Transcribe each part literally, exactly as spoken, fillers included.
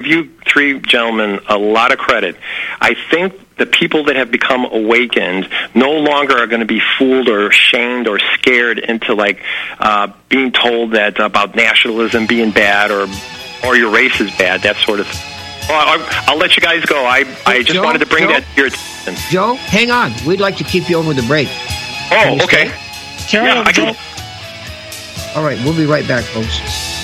you three gentlemen a lot of credit. I think the people that have become awakened no longer are going to be fooled or shamed or scared into like uh, being told that about nationalism being bad or or your race is bad, that sort of thing. Well, I'll, I'll let you guys go. I, I just Joe, wanted to bring Joe, that to your attention. Joe, hang on. We'd like to keep you over the break. Oh, okay. Carry yeah, on, I can. Joe. All right, we'll be right back, folks.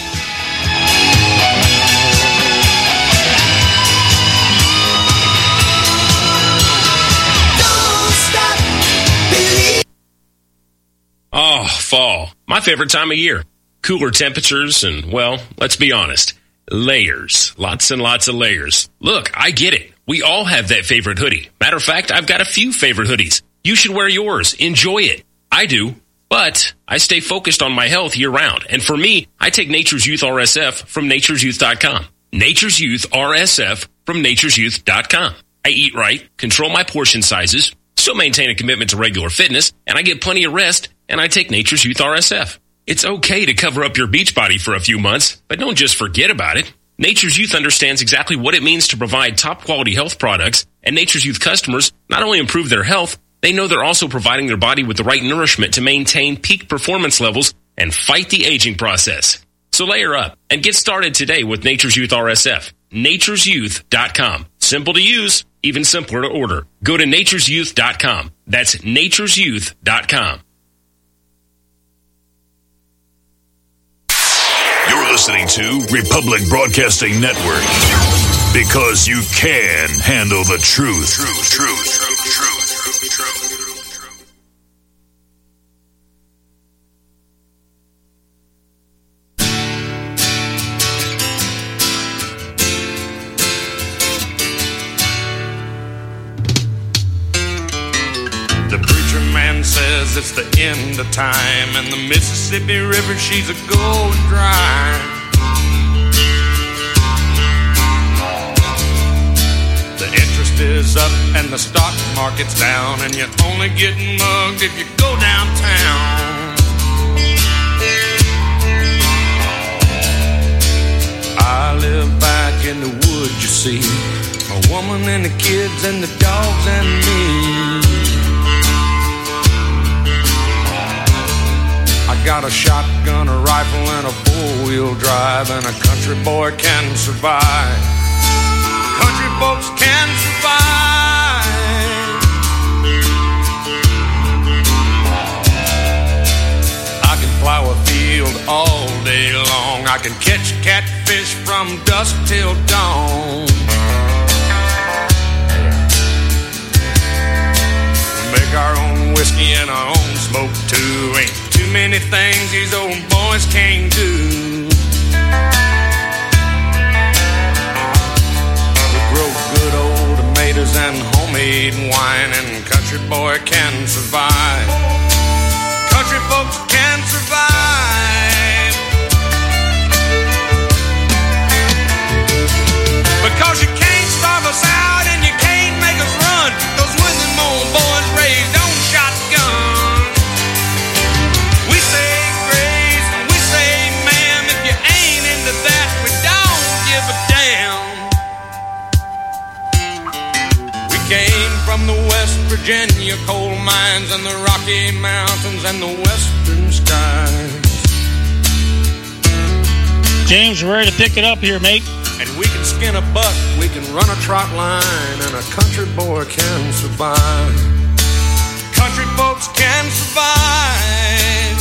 Oh, fall. My favorite time of year. Cooler temperatures and, well, let's be honest, layers. Lots and lots of layers. Look, I get it. We all have that favorite hoodie. Matter of fact, I've got a few favorite hoodies. You should wear yours. Enjoy it. I do. But I stay focused on my health year-round. And for me, I take Nature's Youth R S F from natures youth dot com. Nature's Youth R S F from natures youth dot com. I eat right, control my portion sizes, still maintain a commitment to regular fitness, and I get plenty of rest, and I take Nature's Youth R S F. It's okay to cover up your beach body for a few months, but don't just forget about it. Nature's Youth understands exactly what it means to provide top-quality health products, and Nature's Youth customers not only improve their health, they know they're also providing their body with the right nourishment to maintain peak performance levels and fight the aging process. So layer up and get started today with Nature's Youth R S F. natures youth dot com. Simple to use, even simpler to order. Go to natures youth dot com. That's natures youth dot com. You're listening to Republic Broadcasting Network. Because you can handle the truth. Truth, truth, truth, truth, truth, truth. The preacher man says it's the end of time, and the Mississippi River, she's a going dry. The interest is up and the stock market's down, and you're only getting mugged if you go downtown. I live back in the woods, you see, a woman and the kids and the dogs and me. I got a shotgun, a rifle, and a four-wheel drive, and a country boy can survive. Country folks can survive. I can plow a field all day long. I can catch catfish from dusk till dawn. We make our own whiskey and our own smoke too. Ain't too many things these old boys can't do. Grow good old tomatoes and homemade wine, and country boy can survive. Country folks can survive. Because you can't starve us out and you can't make us run, 'cause when them old boys raised on shotguns, we say grace and we say ma'am. If you ain't into that, we don't give a damn. Came from the West Virginia coal mines and the Rocky Mountains and the western skies. James, we're ready to pick it up here, mate. And we can skin a buck, we can run a trot line, and a country boy can survive. Country folks can survive.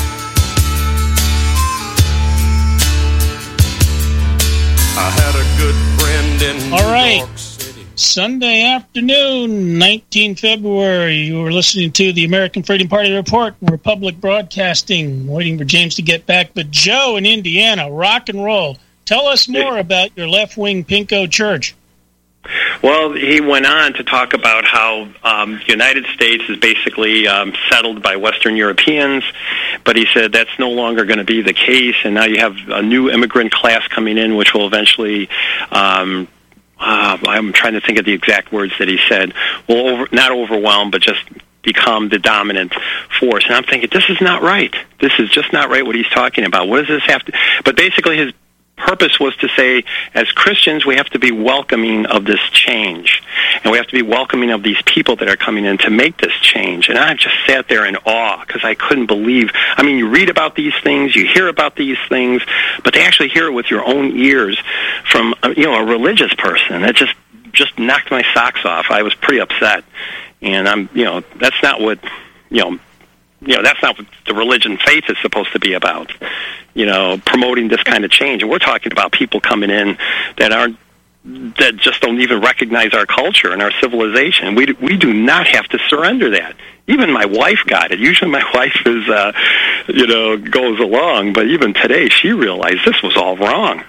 I had a good friend in All New right. York. Sunday afternoon, nineteenth February. You were listening to the American Freedom Party Report, Republic Broadcasting, waiting for James to get back. But Joe in Indiana, rock and roll. Tell us more about your left-wing Pinko Church. Well, he went on to talk about how um, the United States is basically um, settled by Western Europeans, but he said that's no longer going to be the case, and now you have a new immigrant class coming in, which will eventually... Um, Uh, I'm trying to think of the exact words that he said. Well, over, not overwhelm, but just become the dominant force. And I'm thinking, this is not right. This is just not right what he's talking about. What does this have to... But basically his purpose was to say, as Christians, we have to be welcoming of this change. And we have to be welcoming of these people that are coming in to make this change. And I just sat there in awe because I couldn't believe. I mean, you read about these things, you hear about these things, but to actually hear it with your own ears from, you know, a religious person, that just, just knocked my socks off. I was pretty upset. And I'm, you know, that's not what, you know, you know, that's not what the religion faith is supposed to be about, you know, promoting this kind of change. And we're talking about people coming in that aren't, that just don't even recognize our culture and our civilization. We we do not have to surrender that. Even my wife got it. Usually my wife is, uh, you know, goes along, but even today she realized this was all wrong.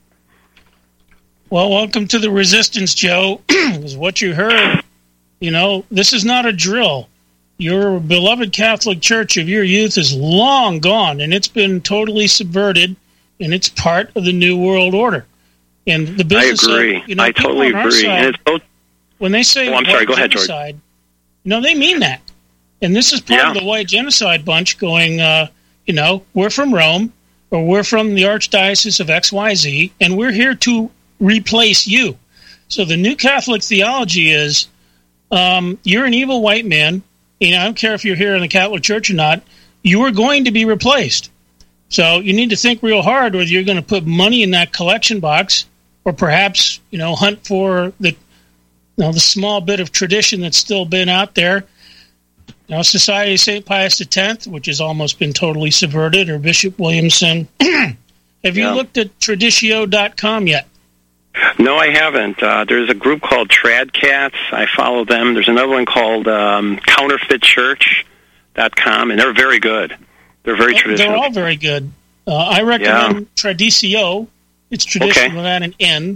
Well, welcome to the resistance, Joe. Is what you heard. You know, this is not a drill. Your beloved Catholic Church of your youth is long gone, and it's been totally subverted, and it's part of the New World Order. And the business I agree. Of, you know, I totally agree. Side, and it's both, when they say oh, I'm white sorry. Go ahead, genocide, George. you know, they mean that. And this is part yeah. of the white genocide bunch going, uh, you know, we're from Rome, or we're from the Archdiocese of X Y Z, and we're here to replace you. So the new Catholic theology is, um, you're an evil white man. You know, I don't care if you're here in the Catholic Church or not, you are going to be replaced. So you need to think real hard whether you're going to put money in that collection box or perhaps, you know, hunt for the, you know, the small bit of tradition that's still been out there. You know, Society of Saint Pius X, which has almost been totally subverted, or Bishop Williamson. Have you yeah. looked at Traditio dot com yet? No, I haven't. Uh, there's a group called Tradcats. I follow them. There's another one called um, counterfeit church dot com, and they're very good. They're very They're traditional. They're all very good. Uh, I recommend yeah. Traditio. It's tradition okay. without an N.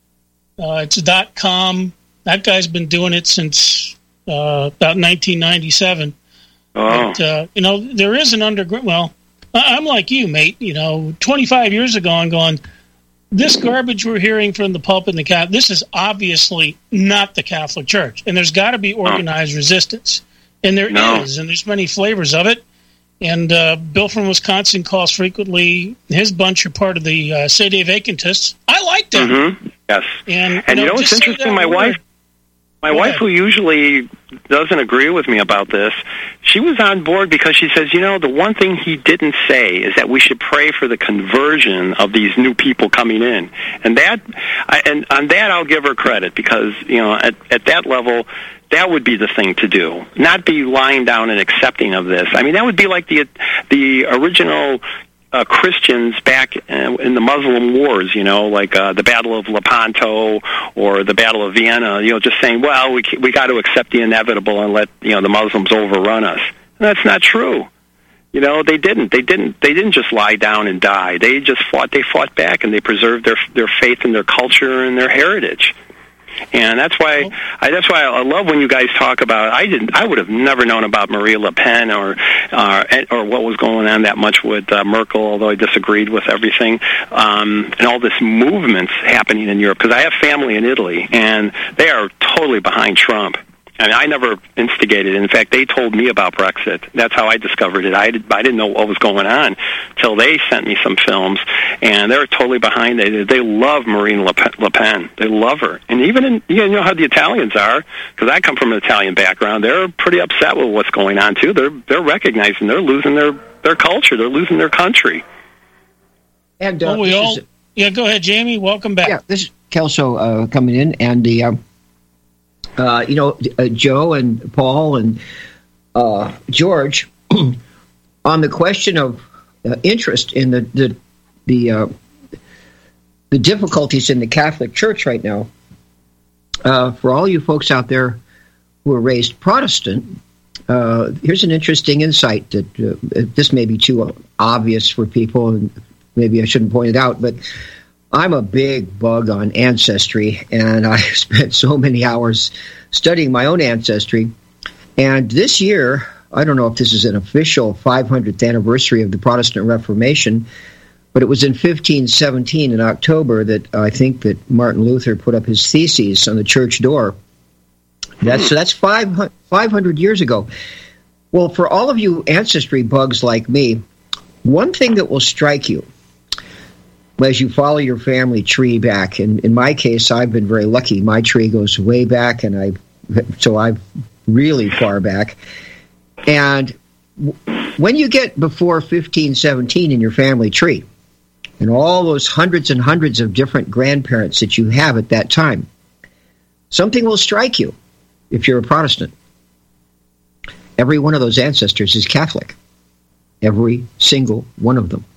Uh, it's dot .com. That guy's been doing it since uh, about nineteen ninety-seven. Oh. But, uh, you know, there is an underground... Well, I'm like you, mate. You know, twenty-five years ago, I'm going... This garbage we're hearing from the pulpit and the Catholic, this is obviously not the Catholic Church. And there's got to be organized oh. resistance. And there no. is, and there's many flavors of it. And uh, Bill from Wisconsin calls frequently. His bunch are part of the uh, Sede Vacantists. I like them. Mm-hmm. Yes. And, you and know, you know what's interesting? My word. wife, my Go wife, ahead. who usually doesn't agree with me about this, she was on board because she says, you know, the one thing he didn't say is that we should pray for the conversion of these new people coming in. And that, I, and on that, I'll give her credit because, you know, at, at that level, that would be the thing to do, not be lying down and accepting of this. I mean, that would be like the the original uh, Christians back in the Muslim wars, you know, like uh, the Battle of Lepanto or the Battle of Vienna, you know, just saying, well, we we got to accept the inevitable and let, you know, the Muslims overrun us. And that's not true. You know, they didn't. They didn't. They didn't just lie down and die. They just fought. They fought back, and they preserved their their faith and their culture and their heritage. And that's why I, that's why I love when you guys talk about. I didn't. I would have never known about Marie Le Pen or uh, or what was going on that much with uh, Merkel, although I disagreed with everything, um, and all this movements happening in Europe. Because I have family in Italy, and they are totally behind Trump. I mean, I never instigated it. In fact, they told me about Brexit. That's how I discovered it. I, did, I didn't know what was going on till they sent me some films, and they're totally behind it. They love Marine Le Pen. Le Pen. They love her. And even in, you know how the Italians are, because I come from an Italian background, they're pretty upset with what's going on, too. They're they're recognizing they're losing their, their culture. They're losing their country. And uh, well, we all, is, yeah, go ahead, Jamie. Welcome back. Yeah, this is Kelso uh, coming in, and the... Um, Uh, you know, uh, Joe and Paul and uh, George, on the question of uh, interest in the the the, uh, the difficulties in the Catholic Church right now, uh, for all you folks out there who are raised Protestant, uh, here's an interesting insight that uh, this may be too obvious for people, and maybe I shouldn't point it out, but I'm a big bug on ancestry, and I spent so many hours studying my own ancestry. And this year, I don't know if this is an official five hundredth anniversary of the Protestant Reformation, but it was in fifteen seventeen in October that I think that Martin Luther put up his theses on the church door. That's so that's five hundred years ago. Well, for all of you ancestry bugs like me, one thing that will strike you, as you follow your family tree back, and in my case, I've been very lucky. My tree goes way back, and I, so I've really far back. And when you get before fifteen, seventeen in your family tree, and all those hundreds and hundreds of different grandparents that you have at that time, something will strike you if you're a Protestant. Every one of those ancestors is Catholic. Every single one of them.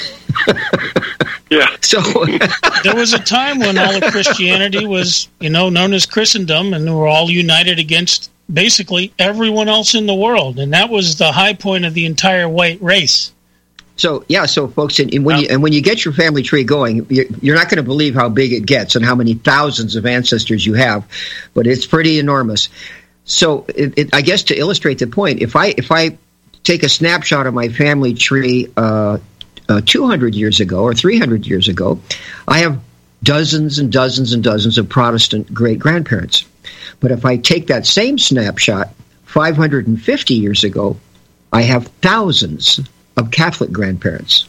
Yeah. So there was a time when all of Christianity was, you know, known as Christendom, and we were all united against basically everyone else in the world, and that was the high point of the entire white race. So yeah, so folks, and, and when you and when you get your family tree going, you're, you're not going to believe how big it gets and how many thousands of ancestors you have, but it's pretty enormous. So it, it, I guess to illustrate the point, if I if I take a snapshot of my family tree uh, uh, two hundred years ago or three hundred years ago, I have dozens and dozens and dozens of Protestant great-grandparents. But if I take that same snapshot five hundred fifty years ago, I have thousands of Catholic grandparents.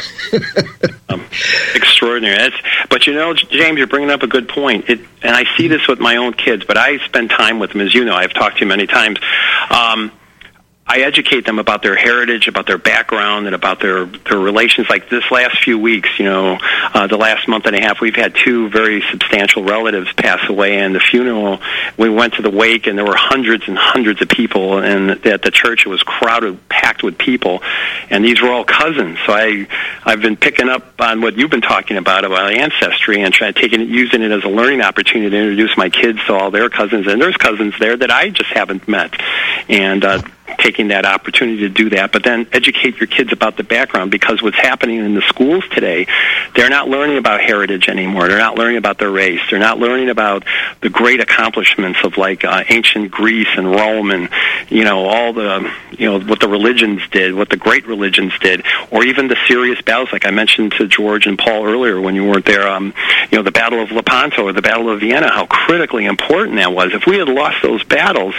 um, extraordinary. That's, but you know, James, you're bringing up a good point. It, and I see this with my own kids, but I spend time with them, as you know. I've talked to you many times. Um, I educate them about their heritage, about their background, and about their, their relations. Like this last few weeks, you know, uh, the last month and a half, we've had two very substantial relatives pass away. And the funeral, we went to the wake, and there were hundreds and hundreds of people. And at the church, it was crowded, packed with people. And these were all cousins. So I, I've been picking up on what you've been talking about, about ancestry, and trying to take it, using it as a learning opportunity to introduce my kids to all their cousins. And there's cousins there that I just haven't met. And, uh, taking that opportunity to do that, but then educate your kids about the background, because what's happening in the schools today, they're not learning about heritage anymore. They're not learning about their race. They're not learning about the great accomplishments of like uh, ancient Greece and Rome, and you know all the you know what the religions did, what the great religions did, or even the serious battles, like I mentioned to George and Paul earlier when you weren't there. Um, you know the Battle of Lepanto or the Battle of Vienna, how critically important that was. If we had lost those battles,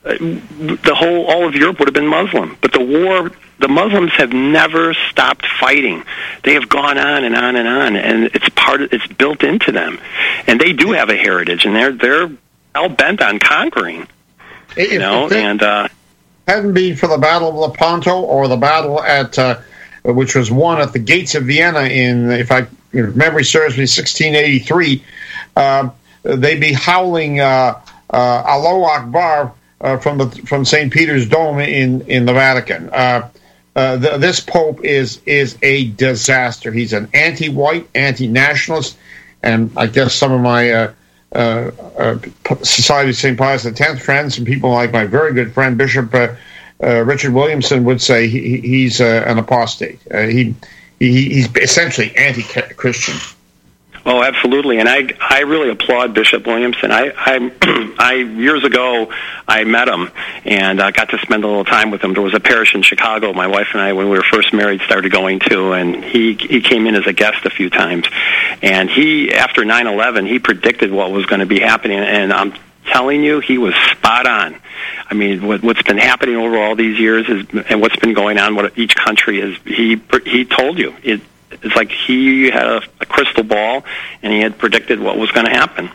the whole, all of Europe would have been Muslim. But the war, the Muslims have never stopped fighting. They have gone on and on and on, and it's part of, it's built into them. And they do have a heritage, and they're they're hell bent on conquering. If, you know, if it and uh, hadn't been for the Battle of Lepanto or the battle at uh, which was won at the gates of Vienna in, if I if memory serves me, sixteen eighty-three, uh, they'd be howling uh, uh, Allahu Akbar. Uh, from the from Saint Peter's Dome in in the Vatican. Uh, uh, the, this Pope is is a disaster. He's an anti-white, anti-nationalist, and I guess some of my uh, uh, uh, Society of Saint Pius X friends and people like my very good friend Bishop uh, uh, Richard Williamson would say he, he's uh, an apostate. Uh, he, he he's essentially anti-Christian. Oh, absolutely, and I I really applaud Bishop Williamson. I I, I years ago I met him and I uh, got to spend a little time with him. There was a parish in Chicago my wife and I, when we were first married, started going to, and he he came in as a guest a few times. And he, after nine eleven, he predicted what was going to be happening, and I'm telling you, he was spot on. I mean, what, what's been happening over all these years is, and what's been going on, what each country is, he he told you it. It's like he had a, a crystal ball, and he had predicted what was going to happen.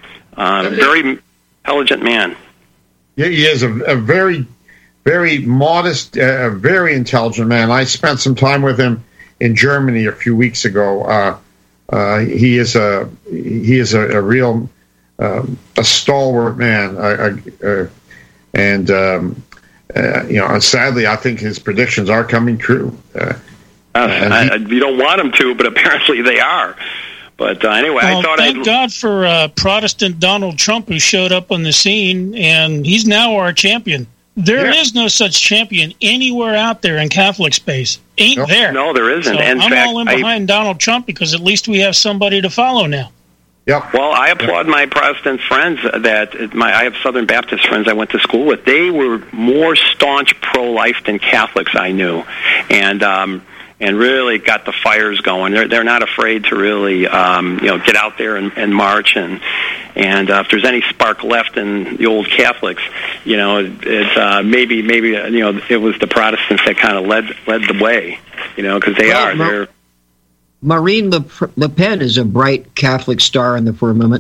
Uh, very intelligent man. Yeah, he is a, a very, very modest, uh, very intelligent man. I spent some time with him in Germany a few weeks ago. Uh, uh, he is a he is a, a real uh, a stalwart man, uh, uh, and um, uh, you know, sadly, I think his predictions are coming true. Uh, Uh, I, you don't want them to, but apparently they are. But uh, anyway, well, I thought thank I'd... God for uh, Protestant Donald Trump, who showed up on the scene, and he's now our champion. There yeah. is no such champion anywhere out there in Catholic space. Ain't nope. there? No, there isn't. So in I'm fact, all in behind I, Donald Trump, because at least we have somebody to follow now. Yep. Well, I applaud my Protestant friends that my I have Southern Baptist friends I went to school with. They were more staunch pro-life than Catholics I knew, and um, and really got the fires going. They're they're not afraid to really um, you know get out there and, and march, and and uh, if there's any spark left in the old Catholics, you know, it's uh, maybe maybe you know it was the Protestants that kind of led led the way, you know, because they well, are no. they're. Marine Le, Le Pen is a bright Catholic star in the firmament.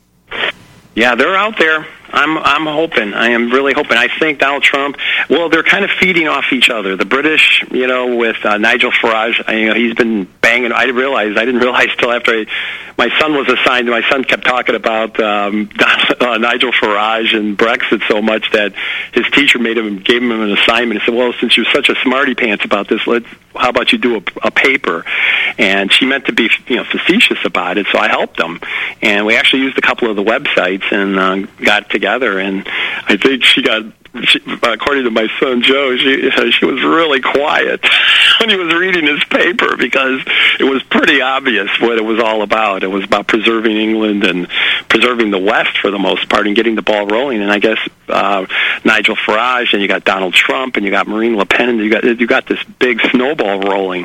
Yeah, they're out there. I'm I'm hoping. I am really hoping. I think Donald Trump. Well, they're kind of feeding off each other. The British, you know, with uh, Nigel Farage. I, you know, he's been banging. I realized. I didn't realize till after I, my son was assigned. My son kept talking about um, uh, Nigel Farage and Brexit so much that his teacher made him gave him an assignment. He said, "Well, since you're such a smarty pants about this, let's. How about you do a, a paper?" And she meant to be, you know, facetious about it, so I helped them. And we actually used a couple of the websites and uh, got together. And I think she got, she, according to my son Joe, she she was really quiet when he was reading his paper because it was pretty obvious what it was all about. It was about preserving England and preserving the West for the most part and getting the ball rolling. And I guess uh, Nigel Farage, and you got Donald Trump, and you got Marine Le Pen, and you got you got this big snowball rolling.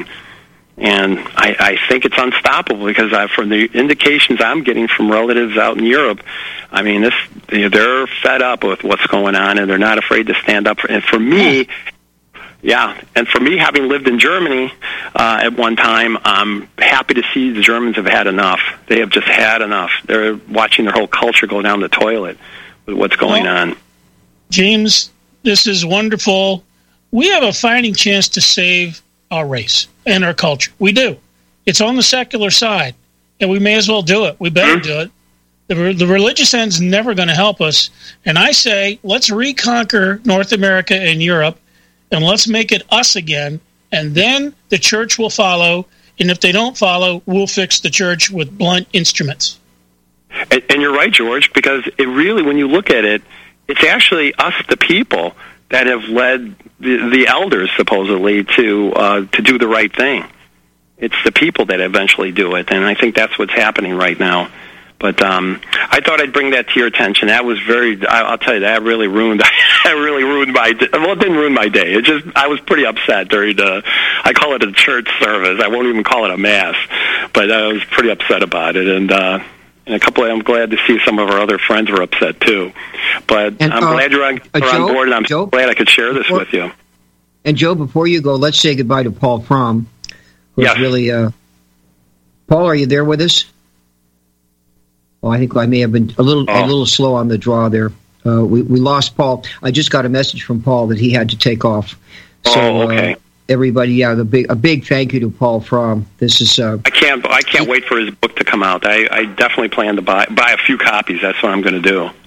And I, I think it's unstoppable because I, from the indications I'm getting from relatives out in Europe, I mean, this they're fed up with what's going on, and they're not afraid to stand up. For, and for me, yeah, and for me, having lived in Germany uh, at one time, I'm happy to see the Germans have had enough. They have just had enough. They're watching their whole culture go down the toilet with what's going well, on. James, this is wonderful. We have a fighting chance to save our race and our culture. We do. It's on the secular side, and we may as well do it. We better do it. The, the religious end's never going to help us. And I say, let's reconquer North America and Europe, and let's make it us again, and then the church will follow, and if they don't follow, we'll fix the church with blunt instruments. And, and you're right, George, because it really, when you look at it, it's actually us, the people, that have led the, the elders, supposedly, to uh, to do the right thing. It's the people that eventually do it, and I think that's what's happening right now. But um, I thought I'd bring that to your attention. That was very, I'll tell you, that really ruined, that really ruined my, well, it didn't ruin my day. It just, I was pretty upset during the, I call it a church service. I won't even call it a mass, but I was pretty upset about it. And, uh, and a couple of, I'm glad to see some of our other friends were upset too. But and, I'm uh, glad you're on, uh, Joe, on board, and I'm Joe, glad I could share this before, with you. And Joe, before you go, let's say goodbye to Paul Fromm, who's yes. really, uh, Paul, are you there with us? Oh, I think I may have been a little oh. a little slow on the draw there. Uh, we we lost Paul. I just got a message from Paul that he had to take off. So, oh, okay. Uh, everybody, yeah, the big a big thank you to Paul Fromm. This is. Uh, I can't I can't he, wait for his book to come out. I, I definitely plan to buy buy a few copies. That's what I'm going to do.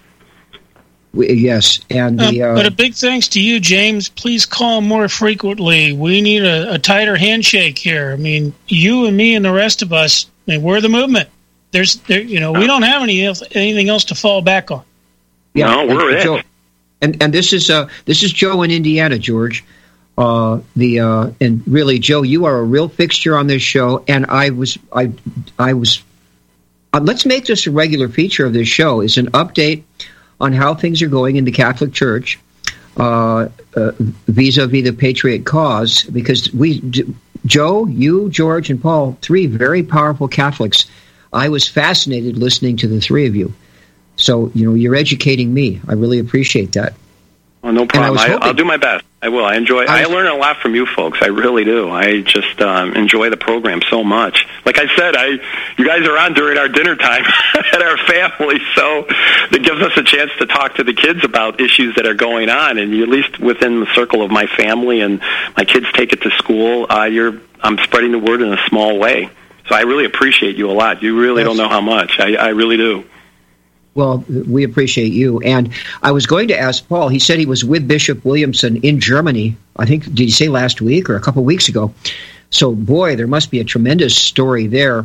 We, yes, and the, uh, uh, but a big thanks to you, James. Please call more frequently. We need a, a tighter handshake here. I mean, you and me and the rest of us. I mean, we're the movement. There's, there, you know, we don't have any anything else to fall back on. Yeah, no, we're and, it. Joe, and and this is uh this is Joe in Indiana, George. Uh, the uh, and really, Joe, you are a real fixture on this show. And I was I I was. Uh, let's make this a regular feature of this show. Is an update on how things are going in the Catholic Church uh, uh, vis-a-vis the Patriot cause, because we, Joe, you, George, and Paul, three very powerful Catholics. I was fascinated listening to the three of you. So, you know, you're educating me. I really appreciate that. Oh, no problem. I I, I'll do my best. I will. I enjoy. I, I learn a lot from you folks. I really do. I just um, enjoy the program so much. Like I said, I you guys are on during our dinner time at our family, so it gives us a chance to talk to the kids about issues that are going on, and you, at least within the circle of my family, and my kids take it to school. Uh, you're I'm spreading the word in a small way. So I really appreciate you a lot. You really yes. don't know how much. I, I really do. Well, we appreciate you. And I was going to ask Paul. He said he was with Bishop Williamson in Germany. I think, did he say last week or a couple of weeks ago? So, boy, there must be a tremendous story there.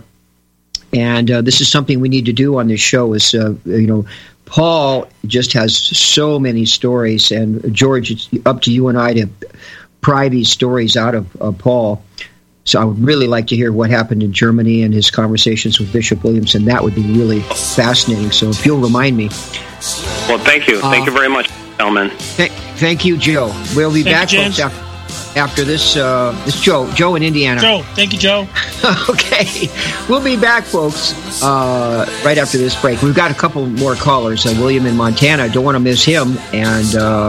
And uh, this is something we need to do on this show is, uh, you know, Paul just has so many stories. And, George, it's up to you and I to pry these stories out of uh, Paul. So I would really like to hear what happened in Germany and his conversations with Bishop Williamson. That would be really fascinating. So if you'll remind me. Well, thank you. Thank uh, you very much, gentlemen. Th- thank you, Joe. We'll be thank back, you, folks, after, after this. Uh, this Joe. Joe in Indiana. Joe. Thank you, Joe. Okay. We'll be back, folks, uh, right after this break. We've got a couple more callers. Uh, William in Montana. Don't want to miss him. And uh,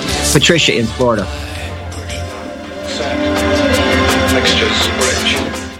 Patricia in Florida. Mixtures rich.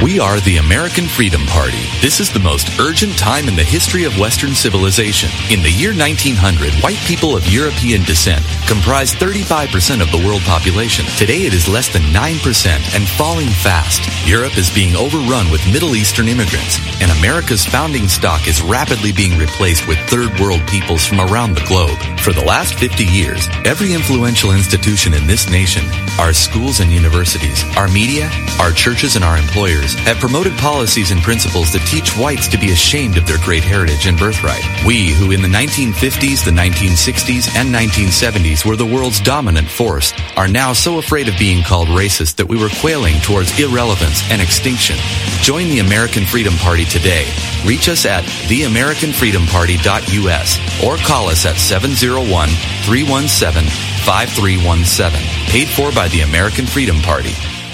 We are the American Freedom Party. This is the most urgent time in the history of Western civilization. In the year nineteen hundred, white people of European descent comprised thirty-five percent of the world population. Today it is less than nine percent and falling fast. Europe is being overrun with Middle Eastern immigrants, and America's founding stock is rapidly being replaced with third world peoples from around the globe. For the last fifty years, every influential institution in this nation, our schools and universities, our media, our churches, and our employers have promoted policies and principles that teach whites to be ashamed of their great heritage and birthright. We, who in the nineteen fifties, the nineteen sixties, and nineteen seventies were the world's dominant force, are now so afraid of being called racist that we were quailing towards irrelevance and extinction. Join the American Freedom Party today. Reach us at the american freedom party dot u s or call us at seven oh one, three one seven, five three one seven. Paid for by the American Freedom Party.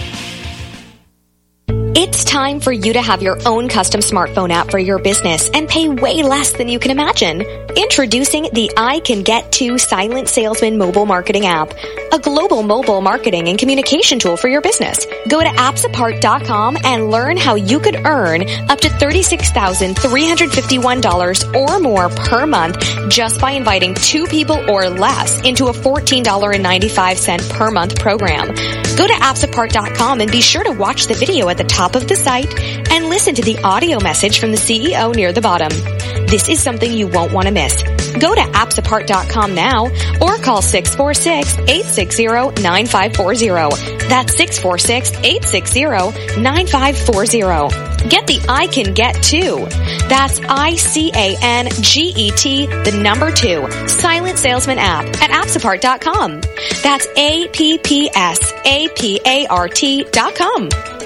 It's time for you to have your own custom smartphone app for your business and pay way less than you can imagine. Introducing the I Can Get To Silent Salesman mobile marketing app, a global mobile marketing and communication tool for your business. Go to apps apart dot com and learn how you could earn up to thirty-six thousand three hundred fifty-one dollars or more per month just by inviting two people or less into a fourteen dollars and ninety-five cents per month program. Go to apps apart dot com and be sure to watch the video at the top of the site and listen to the audio message from the C E O near the bottom. This is something you won't want to miss. Go to apps apart dot com now or call six four six, eight six zero, nine five four zero. That's six four six, eight six zero, nine five four zero. Get the I Can Get To. That's I C A N G E T, the number two, Silent Salesman app at apps apart dot com. That's A P P S A P A R T dot com.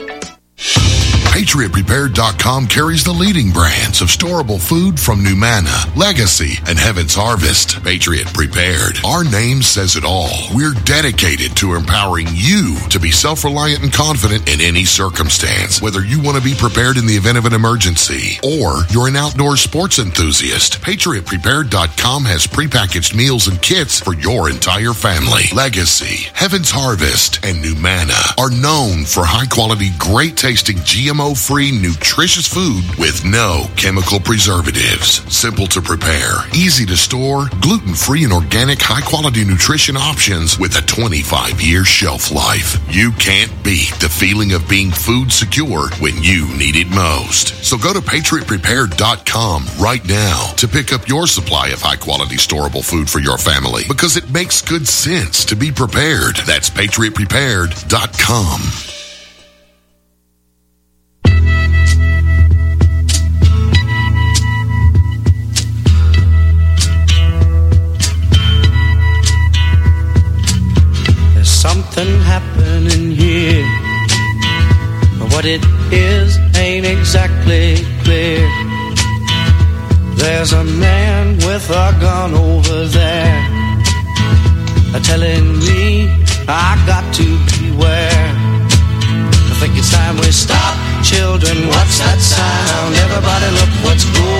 Patriot Prepared dot com carries the leading brands of storable food from Numana, Legacy, and Heaven's Harvest. Patriot Prepared. Our name says it all. We're dedicated to empowering you to be self-reliant and confident in any circumstance. Whether you want to be prepared in the event of an emergency or you're an outdoor sports enthusiast, Patriot Prepared dot com has prepackaged meals and kits for your entire family. Legacy, Heaven's Harvest, and Numana are known for high-quality, great-tasting G M O-free, nutritious food with no chemical preservatives. Simple to prepare, easy to store, gluten-free and organic high-quality nutrition options with a twenty-five year shelf life. You can't beat the feeling of being food secure when you need it most. So go to Patriot Prepared dot com right now to pick up your supply of high-quality storable food for your family, because it makes good sense to be prepared. That's Patriot Prepared dot com. Something happening here, but what it is ain't exactly clear. There's a man with a gun over there, telling me I got to beware. I think it's time we stop, children. What's that sound? Everybody, look what's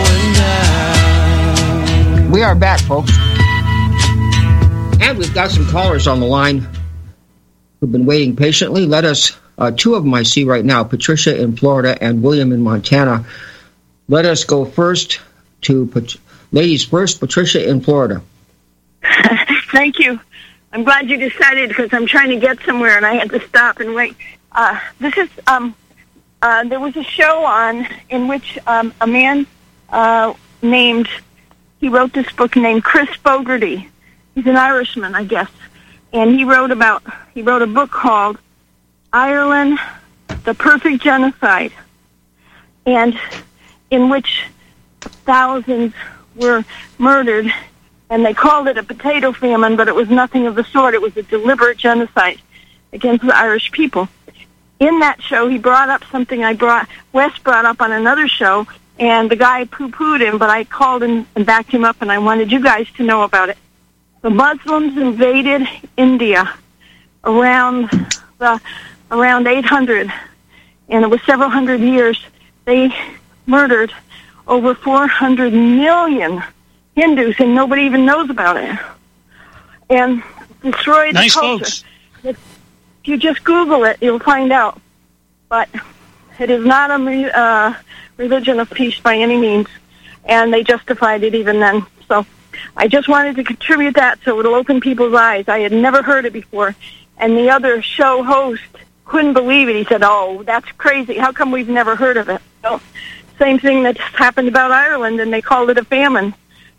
going down. We are back, folks, and we've got some callers on the line who've been waiting patiently. Let us, uh, two of them I see right now, Patricia in Florida and William in Montana. Let us go first to, Pat- ladies first, Patricia in Florida. Thank you. I'm glad you decided, because I'm trying to get somewhere and I had to stop and wait. Uh, this is, um, uh, there was a show on in which um, a man uh, named, he wrote this book named Chris Fogarty. He's an Irishman, I guess. And he wrote about, he wrote a book called Ireland, The Perfect Genocide, and in which thousands were murdered, and they called it a potato famine, but it was nothing of the sort. It was a deliberate genocide against the Irish people. In that show, he brought up something I brought, Wes brought up on another show, and the guy poo-pooed him, but I called him and backed him up, and I wanted you guys to know about it. The Muslims invaded India around the around eight hundred, and it was several hundred years. They murdered over four hundred million Hindus, and nobody even knows about it. And destroyed nice the culture. Folks. If you just Google it, you'll find out. But It is not a re- uh, religion of peace by any means, and they justified it even then. So I just wanted to contribute that so it'll open people's eyes. I had never heard it before, and the other show host couldn't believe it. He said, "Oh, that's crazy. How come we've never heard of it?" So, same thing that happened about Ireland, and they called it a famine.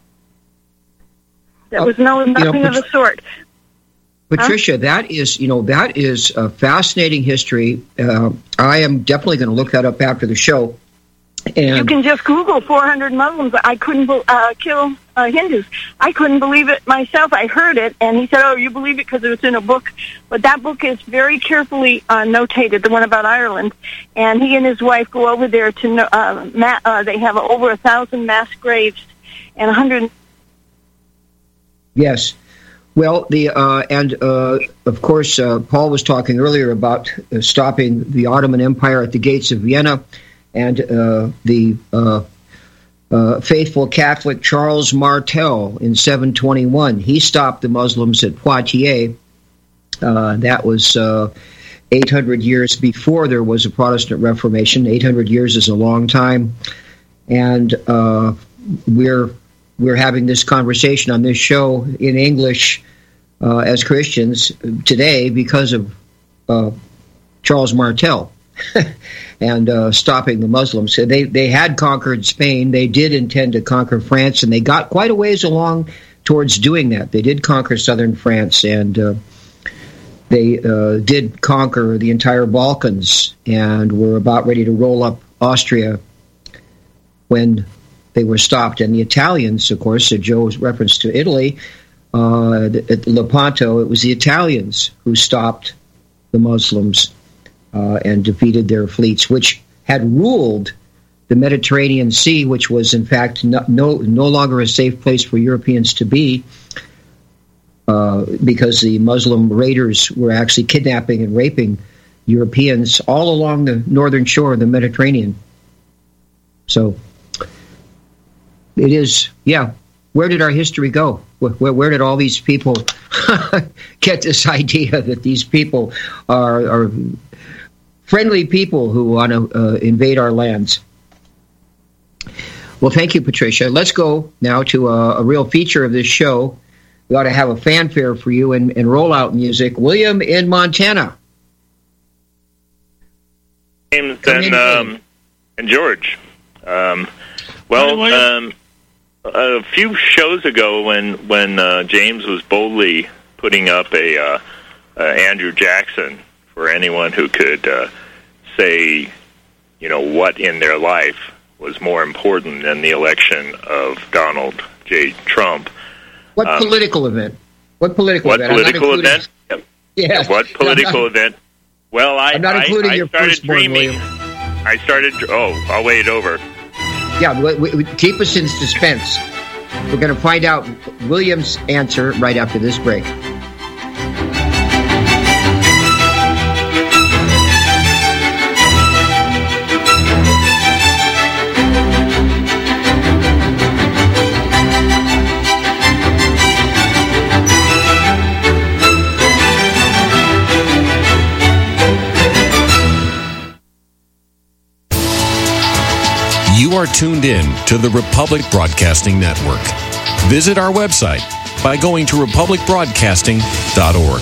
There was no nothing you know, Pat- of the sort. Patricia, huh? that is, you know, that is a fascinating history. Uh, I am definitely going to look that up after the show. And you can just Google four hundred Muslims. I couldn't uh, kill uh, Hindus. I couldn't believe it myself. I heard it, and he said, "Oh, you believe it because it was in a book." But that book is very carefully uh, notated, the one about Ireland. And he and his wife go over there to. Uh, ma- uh, they have over a thousand mass graves and a hundred. Yes. Well, the uh, and uh, of course, uh, Paul was talking earlier about uh, stopping the Ottoman Empire at the gates of Vienna. And uh, the uh, uh, faithful Catholic Charles Martel in seven twenty-one, he stopped the Muslims at Poitiers. Uh, that was uh, eight hundred years before there was a Protestant Reformation. eight hundred years is a long time. And uh, we're we're having this conversation on this show in English uh, as Christians today because of uh, Charles Martel. and uh, stopping the Muslims. So they, they had conquered Spain. They did intend to conquer France, and they got quite a ways along towards doing that. They did conquer southern France, and uh, they uh, did conquer the entire Balkans, and were about ready to roll up Austria when they were stopped. And the Italians, of course, so Joe's reference to Italy, uh, at Lepanto, it was the Italians who stopped the Muslims Uh, and defeated their fleets, which had ruled the Mediterranean Sea, which was in fact no no, no longer a safe place for Europeans to be, uh, because the Muslim raiders were actually kidnapping and raping Europeans all along the northern shore of the Mediterranean. So it is, yeah. Where did our history go? Where, where did all these people get this idea that these people are, are friendly people who want to uh, invade our lands? Well, thank you, Patricia. Let's go now to a, a real feature of this show. We ought to have a fanfare for you and, and rollout music. William in Montana. James and, um, and George. Um, well, um, a few shows ago when, when uh, James was boldly putting up a uh, uh, Andrew Jackson for anyone who could uh, say, you know, what in their life was more important than the election of Donald J. Trump. What um, political event? What political what event? What political event? Yep. Yes. Yeah, what political not, event? Well, I, I'm not including I, I your started firstborn, dreaming. William. I started, oh, I'll wait over. Yeah, we, we, keep us in suspense. We're going to find out William's answer right after this break. You are tuned in to the Republic Broadcasting Network. Visit our website by going to republic broadcasting dot org.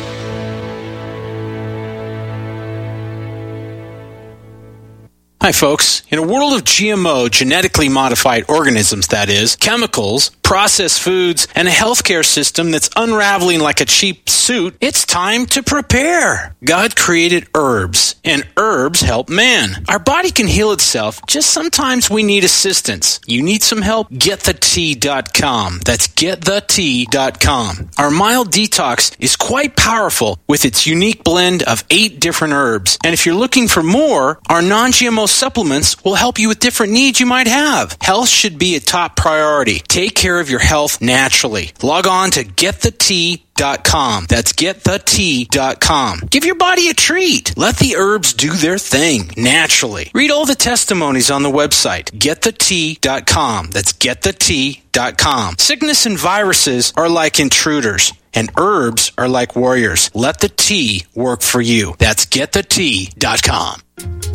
Hi, folks. In a world of G M O, genetically modified organisms, that is, chemicals, processed foods, and a healthcare system that's unraveling like a cheap suit, it's time to prepare. God created herbs, and herbs help man. Our body can heal itself, just sometimes we need assistance. You need some help? get the tea dot com. That's get the tea dot com. Our mild detox is quite powerful with its unique blend of eight different herbs. And if you're looking for more, our non-G M O supplements will help you with different needs you might have. Health should be a top priority. Take care of your health naturally. Log on to get the tea dot com. That's get the tea dot com. Give your body a treat. Let the herbs do their thing naturally. Read all the testimonies on the website, get the tea dot com. That's get the tea dot com. Sickness and viruses are like intruders, and herbs are like warriors. Let the tea work for you. That's get the tea dot com.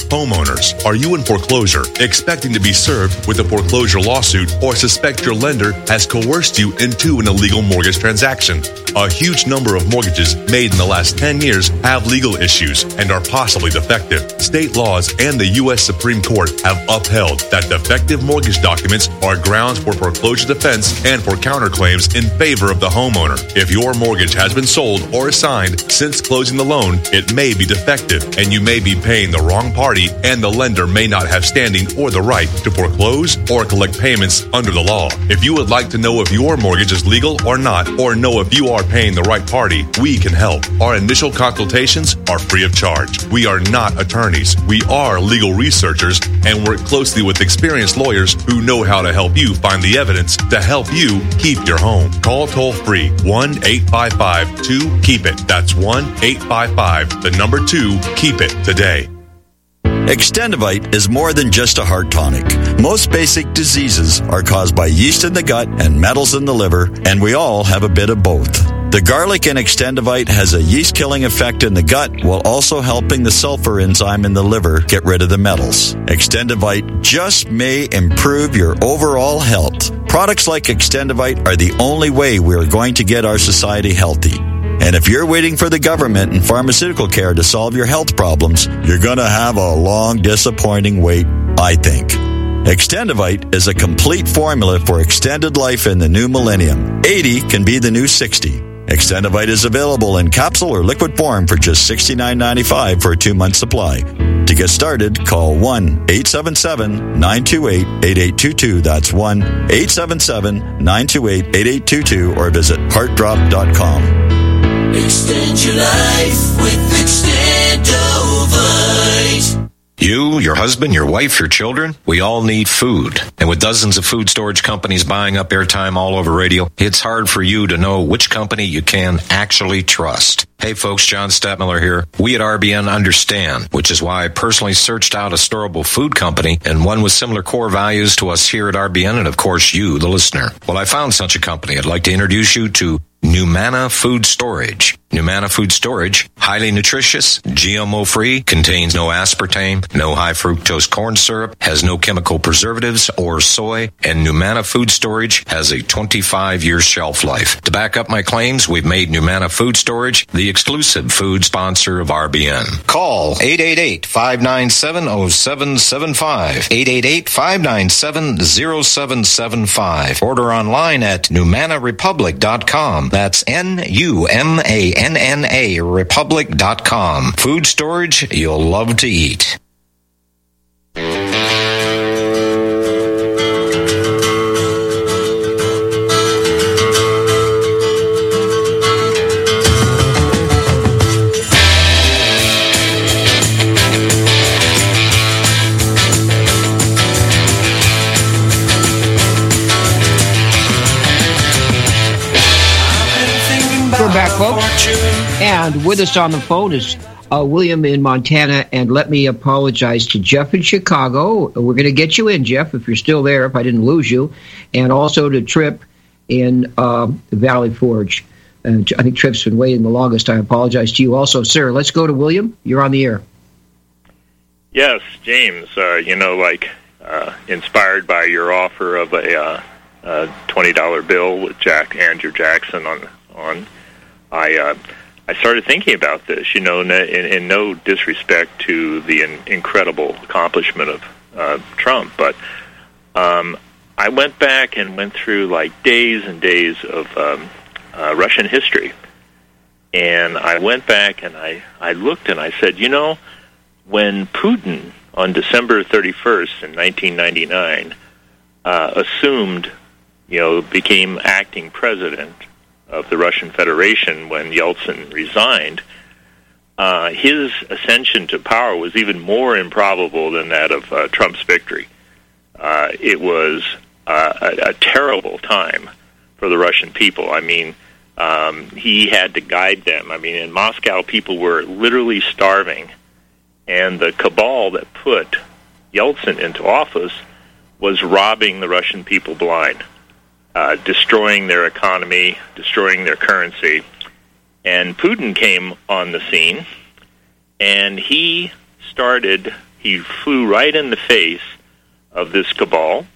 Homeowners, are you in foreclosure, expecting to be served with a foreclosure lawsuit, or suspect your lender has coerced you into an illegal mortgage transaction? A huge number of mortgages made in the last ten years have legal issues and are possibly defective. State laws and the U S Supreme Court have upheld that defective mortgage documents are grounds for foreclosure defense and for counterclaims in favor of the homeowner. If your mortgage has been sold or assigned since closing the loan, it may be defective and you may be paying the wrong party, and the lender may not have standing or the right to foreclose or collect payments under the law. If you would like to know if your mortgage is legal or not, or know if you are paying the right party, we can help. Our initial consultations are free of charge. We are not attorneys. We are legal researchers and work closely with experienced lawyers who know how to help you find the evidence to help you keep your home. Call toll free one eight five five two keep it. That's one eight five five, the number two, keep it today. Extendivite is more than just a heart tonic. Most basic diseases are caused by yeast in the gut and metals in the liver, and we all have a bit of both. The garlic in Extendivite has a yeast-killing effect in the gut while also helping the sulfur enzyme in the liver get rid of the metals. Extendivite just may improve your overall health. Products like Extendivite are the only way we are going to get our society healthy. And if you're waiting for the government and pharmaceutical care to solve your health problems, you're going to have a long, disappointing wait, I think. Extendivite is a complete formula for extended life in the new millennium. eighty can be the new sixty. Extendivite is available in capsule or liquid form for just sixty-nine ninety-five for a two-month supply. To get started, call one eight seven seven nine two eight eight eight two two. That's one eight seven seven nine two eight eight eight two two or visit heart drop dot com. Extend your life with Extendovite. You, your husband, your wife, your children, we all need food. And with dozens of food storage companies buying up airtime all over radio, it's hard for you to know which company you can actually trust. Hey folks, John Stadtmiller here. We at R B N understand, which is why I personally searched out a storable food company and one with similar core values to us here at R B N and of course you, the listener. Well, I found such a company. I'd like to introduce you to Numana Food Storage. Numana Food Storage, highly nutritious, G M O-free, contains no aspartame, no high fructose corn syrup, has no chemical preservatives or soy, and Numana Food Storage has a twenty-five year shelf life. To back up my claims, we've made Numana Food Storage the exclusive food sponsor of R B N. Call eight eight eight, five nine seven, zero seven seven five, eight eight eight, five nine seven, zero seven seven five. Order online at numana republic dot com. That's N U M A N N A republic dot com. Food storage you'll love to eat. We're back, folks. And with us on the phone is uh, William in Montana. And let me apologize to Jeff in Chicago. We're going to get you in, Jeff, if you're still there, if I didn't lose you. And also to Trip in uh, Valley Forge. Uh, I think Trip's been waiting the longest. I apologize to you also, sir. Let's go to William. You're on the air. Yes, James. Uh, you know, like uh, inspired by your offer of a uh, uh, twenty dollar bill with Jack Andrew Jackson on on. I uh, I started thinking about this, you know, in, in no disrespect to the in, incredible accomplishment of uh, Trump, but um, I went back and went through like days and days of um, uh, Russian history, and I went back and I, I looked and I said, you know, when Putin on December thirty-first in nineteen ninety-nine uh, assumed, you know, became acting president of the Russian Federation when Yeltsin resigned, uh, his ascension to power was even more improbable than that of uh, Trump's victory. Uh, it was uh, a, a terrible time for the Russian people. I mean, um, he had to guide them. I mean, in Moscow, people were literally starving, and the cabal that put Yeltsin into office was robbing the Russian people blind. Uh, destroying their economy, destroying their currency. And Putin came on the scene, and he started he flew right in the face of this cabal.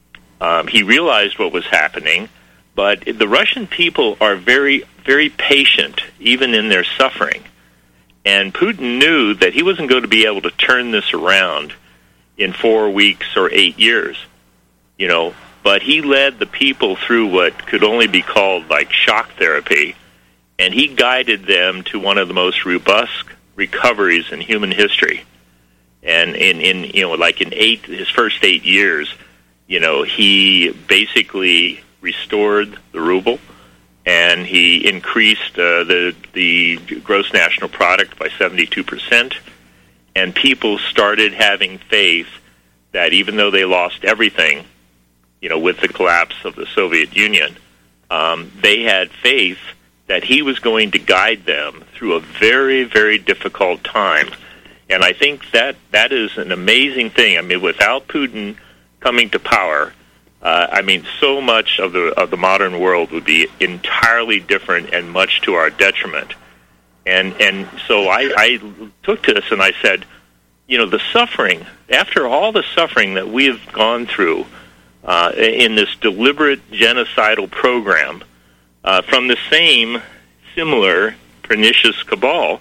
Um, he realized what was happening, but the Russian people are very, very patient, even in their suffering. And Putin knew that he wasn't going to be able to turn this around in four weeks or eight years, you know, but he led the people through what could only be called like shock therapy, and he guided them to one of the most robust recoveries in human history. And in, in you know, like in eight, his first eight years, you know, he basically restored the ruble, and he increased uh, the the gross national product by seventy-two percent, and people started having faith that even though they lost everything, you know, with the collapse of the Soviet Union, um, they had faith that he was going to guide them through a very, very difficult time. And I think that that is an amazing thing. I mean, without Putin coming to power, uh, I mean, so much of the of the modern world would be entirely different and much to our detriment. And and so I, I took to this and I said, you know, the suffering, after all the suffering that we have gone through uh, in this deliberate genocidal program uh, from the same similar pernicious cabal,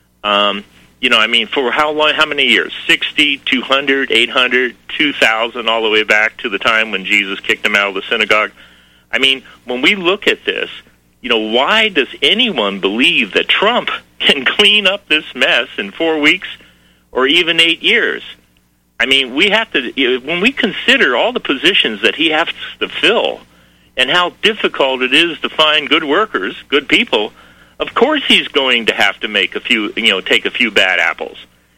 um, you know, I mean, for how long, how many years? sixty, two hundred, eight hundred, two thousand, all the way back to the time when Jesus kicked them out of the synagogue. I mean, when we look at this, you know, why does anyone believe that Trump can clean up this mess in four weeks or even eight years? I mean, we have to, when we consider all the positions that he has to fill and how difficult it is to find good workers, good people, of course he's going to have to make a few, you know, take a few bad apples.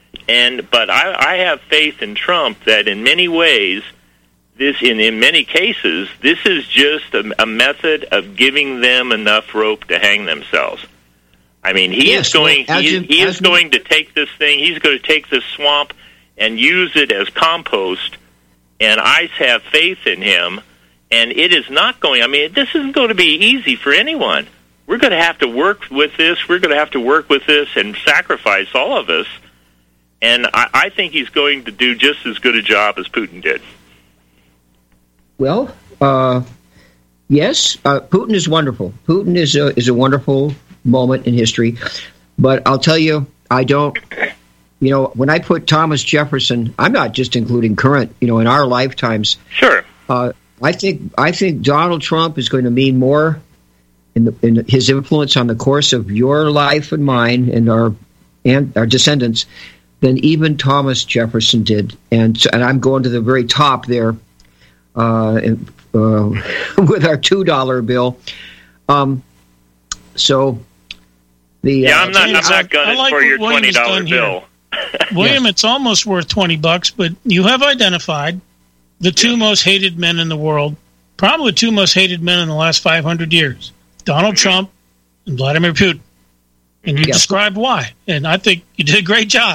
And but I, I have faith in Trump that in many ways, this in, in many cases, this is just a, a method of giving them enough rope to hang themselves. I mean, he yes, is going well, he, you, he is going to take this thing, he's going to take this swamp and use it as compost, and I have faith in him, and it is not going, I mean, this isn't going to be easy for anyone. We're going to have to work with this. We're going to have to work with this and sacrifice all of us. And I, I think he's going to do just as good a job as Putin did. Well, uh, yes, uh, Putin is wonderful. Putin is a, is a wonderful moment in history. But I'll tell you, I don't, you know, when I put Thomas Jefferson, I'm not just including current, you know, in our lifetimes. Sure. Uh, I think I think Donald Trump is going to mean more In, the, in his influence on the course of your life and mine and our and our descendants than even Thomas Jefferson did. And and I'm going to the very top there uh, uh, with our two dollar bill. Um, so the yeah, uh, I'm not I'm not gunning like for your twenty dollar bill. William, yes. It's almost worth twenty bucks, but you have identified the two yeah. most hated men in the world, probably the two most hated men in the last five hundred years. Donald Trump and Vladimir Putin. And you yeah. described why. And I think you did a great job.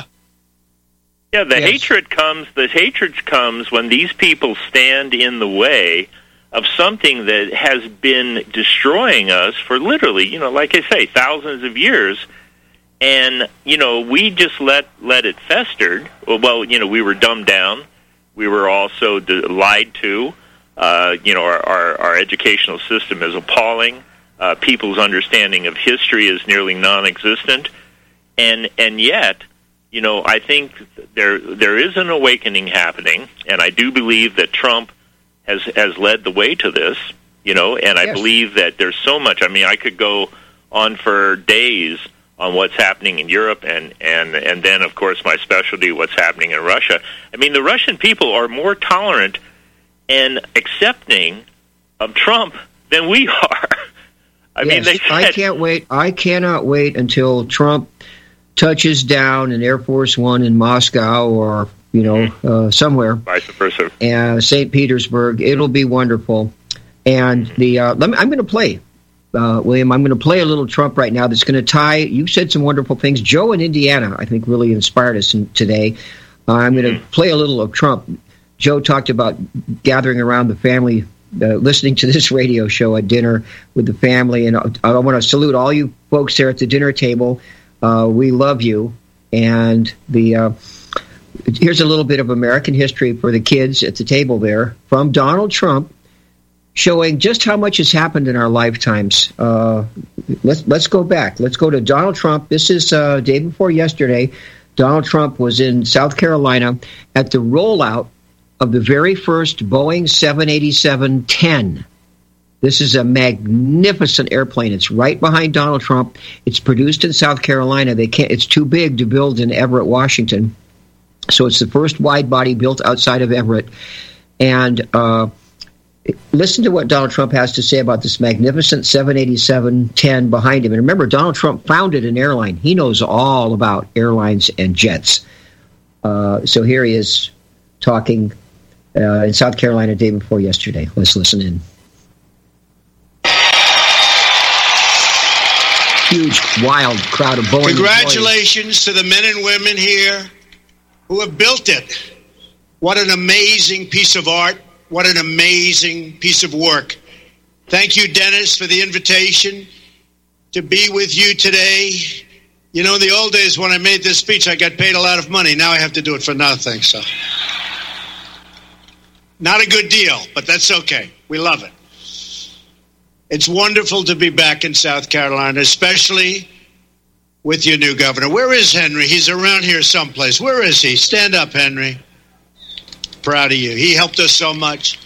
Yeah, the yes. hatred comes the hatred comes when these people stand in the way of something that has been destroying us for literally, you know, like I say, thousands of years. And, you know, we just let let it fester. Well, you know, we were dumbed down. We were also lied to. Uh, you know, our, our, our educational system is appalling. Uh, people's understanding of history is nearly non-existent, and and yet, you know, I think there there is an awakening happening, and I do believe that Trump has has led the way to this, you know, and I yes. believe that there's so much. I mean, I could go on for days on what's happening in Europe, and and and then of course my specialty, what's happening in Russia. I mean, the Russian people are more tolerant and accepting of Trump than we are. I yes, mean, they said, I can't wait. I cannot wait until Trump touches down in Air Force One in Moscow or, you know, uh, somewhere. Vice versa. Uh, Saint Petersburg. It'll be wonderful. And the uh, let me, I'm going to play, uh, William, I'm going to play a little Trump right now that's going to tie. You said some wonderful things. Joe in Indiana, I think, really inspired us in, today. Uh, I'm going to mm-hmm. play a little of Trump. Joe talked about gathering around the family, Uh, listening to this radio show at dinner with the family. And I, I want to salute all you folks there at the dinner table. Uh, we love you. And the uh, here's a little bit of American history for the kids at the table there from Donald Trump, showing just how much has happened in our lifetimes. Uh, let's let's go back. Let's go to Donald Trump. This is uh, day before yesterday. Donald Trump was in South Carolina at the rollout of the very first Boeing seven eighty-seven ten. This is a magnificent airplane. It's right behind Donald Trump. It's produced in South Carolina. They can't. It's too big to build in Everett, Washington. So it's the first wide body built outside of Everett. And uh, listen to what Donald Trump has to say about this magnificent seven eighty-seven ten behind him. And remember, Donald Trump founded an airline. He knows all about airlines and jets. Uh, so here he is talking uh, in South Carolina the day before yesterday. Let's listen in. Huge, wild crowd of Boeing Congratulations employees. To the men and women here who have built it. What an amazing piece of art. What an amazing piece of work. Thank you, Dennis, for the invitation to be with you today. You know, in the old days when I made this speech, I got paid a lot of money. Now I have to do it for nothing. So, not a good deal, but that's okay. We love it. It's wonderful to be back in South Carolina, especially with your new governor. Where is Henry? He's around here someplace. Where is he? Stand up, Henry. Proud of you. He helped us so much.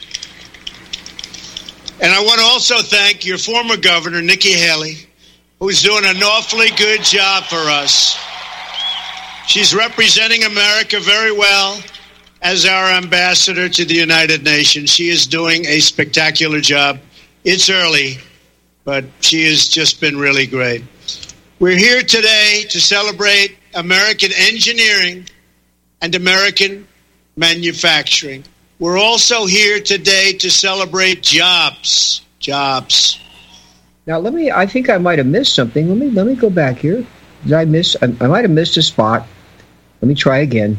And I want to also thank your former governor, Nikki Haley, who's doing an awfully good job for us. She's representing America very well as our ambassador to the United Nations. She is doing a spectacular job. It's early, but she has just been really great. We're here today to celebrate American engineering and American manufacturing. We're also here today to celebrate jobs. Jobs. Now, let me, I think I might have missed something. Let me let me go back here. Did I miss, I, I might have missed a spot. Let me try again.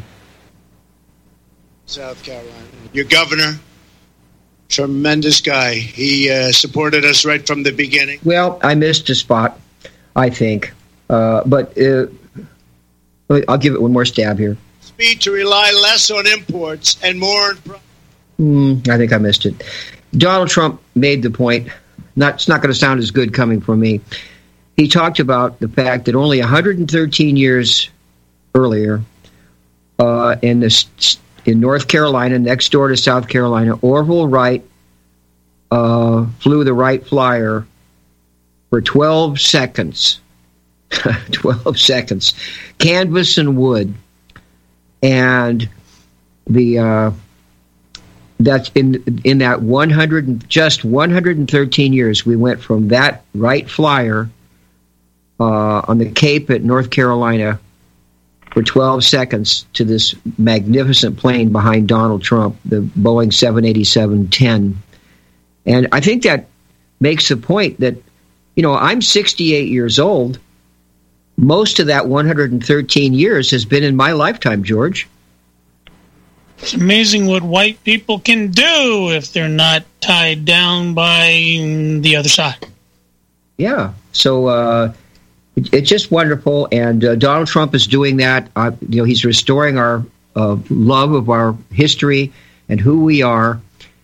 South Carolina. Your governor. Tremendous guy. He uh, supported us right from the beginning. Well, I missed a spot, I think. Uh, but uh, I'll give it one more stab here. Speed to rely less on imports and more on... Mm, I think I missed it. Donald Trump made the point. Not, it's not going to sound as good coming from me. He talked about the fact that only one hundred thirteen years earlier, uh, in the... in North Carolina, next door to South Carolina, Orville Wright uh, flew the Wright Flyer for twelve seconds. twelve seconds. Canvas and wood. And the uh, that's in in that one hundred just one hundred thirteen years, we went from that Wright Flyer uh, on the Cape at North Carolina for twelve seconds to this magnificent plane behind Donald Trump, the Boeing seven eighty-seven ten. And I think that makes the point that, you know, I'm sixty-eight years old. Most of that one hundred thirteen years has been in my lifetime, George. It's amazing what white people can do if they're not tied down by the other side. Yeah. So, uh, it's just wonderful, and uh, Donald Trump is doing that. Uh, you know, he's restoring our uh, love of our history and who we are.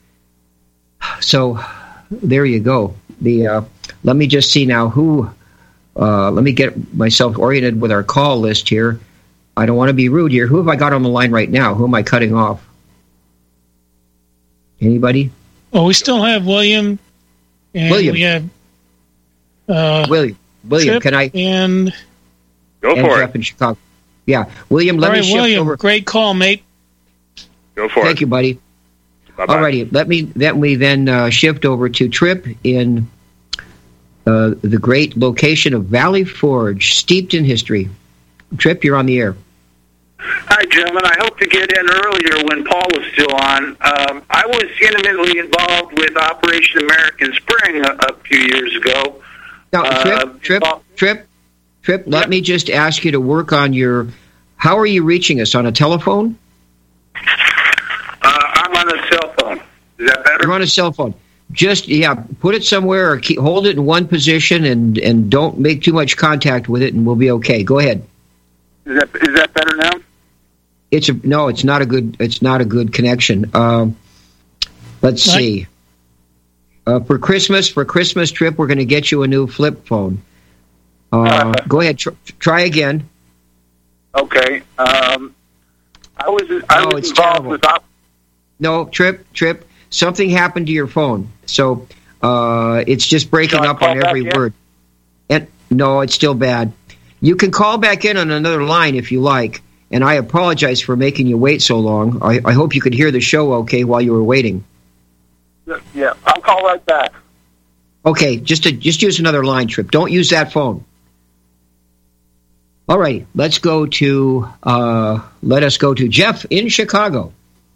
So, there you go. The uh, let me just see now who. Uh, let me get myself oriented with our call list here. I don't want to be rude here. Who have I got on the line right now? Who am I cutting off? Anybody? Oh, we still have William. And William. We have uh, William. William, Trip can I? And go and for Jeff it. in Chicago. Yeah, William. Let All me right, shift William, over. Great call, mate. Go for Thank it. Thank you, buddy. Bye-bye. All righty. Let me. Then we then uh, shift over to Trip in uh, the great location of Valley Forge, steeped in history. Trip, you're on the air. Hi, gentlemen. I hope to get in earlier when Paul was still on. Um, I was intimately involved with Operation American Spring a, a few years ago. Now, Trip, Uh, Trip, Trip, Trip, let me just ask you to work on your... How are you reaching us? On a telephone? Uh, I'm on a cell phone. Is that better? You're on a cell phone. Just, yeah, put it somewhere or keep, hold it in one position and, and don't make too much contact with it, and we'll be okay. Go ahead. Is that is that better now? It's a no. It's not a good. It's not a good connection. Um, let's what? see. Uh, for Christmas, for Christmas trip, we're going to get you a new flip phone. Uh, go ahead. Tr- try again. Okay. Um, I was. I no, was it's involved terrible. with. Op- no, Trip. Trip. Something happened to your phone, so uh, it's just breaking up on every word. And no, it's still bad. You can call back in on another line if you like. And I apologize for making you wait so long. I, I hope you could hear the show okay while you were waiting. Yeah, I'll call right back. Okay, just to, just use another line, Trip. Don't use that phone. All right, let's go to uh, let us go to Jeff in Chicago.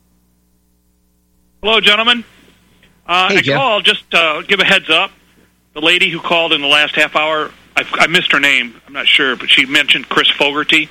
Hello, gentlemen. Uh, hey, I Jeff. called just to give a heads up. The lady who called in the last half hour, I, I missed her name. I'm not sure, but she mentioned Chris Fogarty.